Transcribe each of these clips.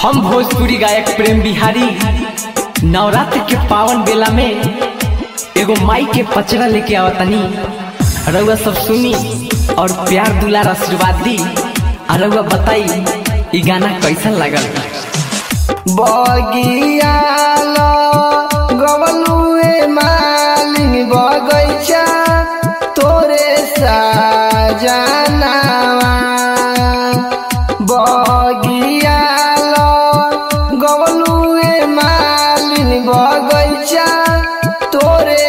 हम भोजपुरी गायक प्रेम बिहारी नवरात्र के पावन बेला में एगो माई के पचरा लेके आवतनी। रउआ सब सुनी और प्यार दुलार आशीर्वाद दी। रउआ बताई ई गाना कैसा लगल। बगिया गवलुए मालिन बगैचा तोरे सजनावा। बगिया गवलुए मालिन बगैचा तोरे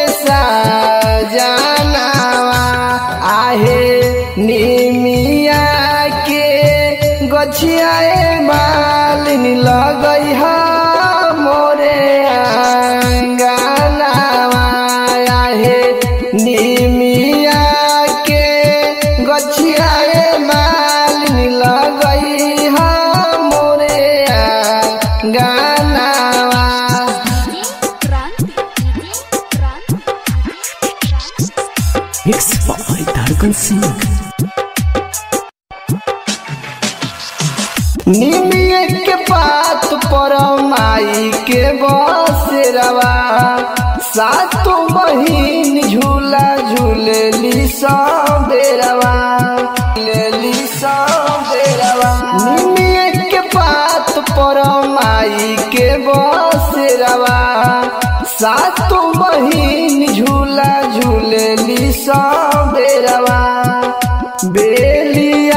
सजनावा। आहे निमिया के गछिया मालिन लगई हा मोरे आंगनवा। आहे निमिया के गछिया मालिन लगई हा मोरे आंगनवा। मिक्स बाय धड़कन सिंह। निमिया के पात पर माई के बसेरवा। सातों बहिन झूला झूलेली सबेरवा। निमिया के पात पर माई के बसेरवा। सातों बहिन झूला झूलेली सबेरवा। बेलिया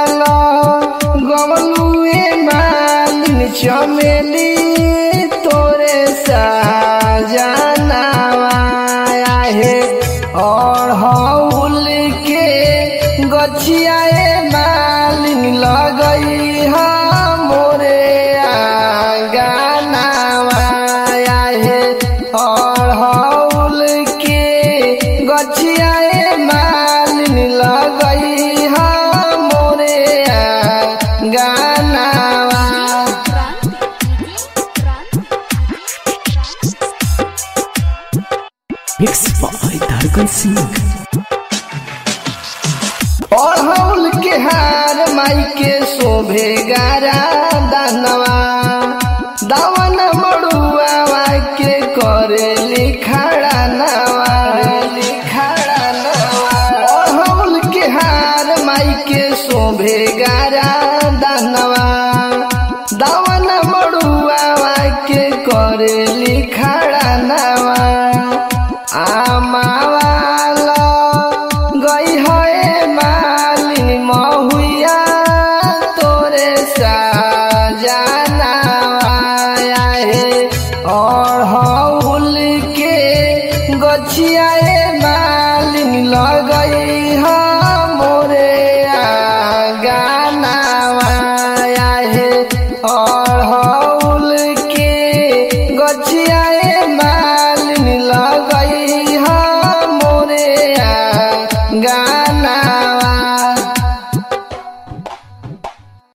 गवलुए मालिन चमेली तोरे सजनावा। आहे अड़हुल के गछिया मालिन लगई हा मोरे आंगनवा। आहे अड़हुल के गछिया मालिन लगई हा मोरे आंगनवा। मिक्स बाय धड़कन सिंह। अड़हुल के हार माई के शोभे गारा दानवा। दावन मड़ुआ के करे लिखाड़ा नवा। अड़हुल के हार माई के शोभे गारा दानवा। दावन मड़ुआ के करे लिखाड़ा नवा। आमा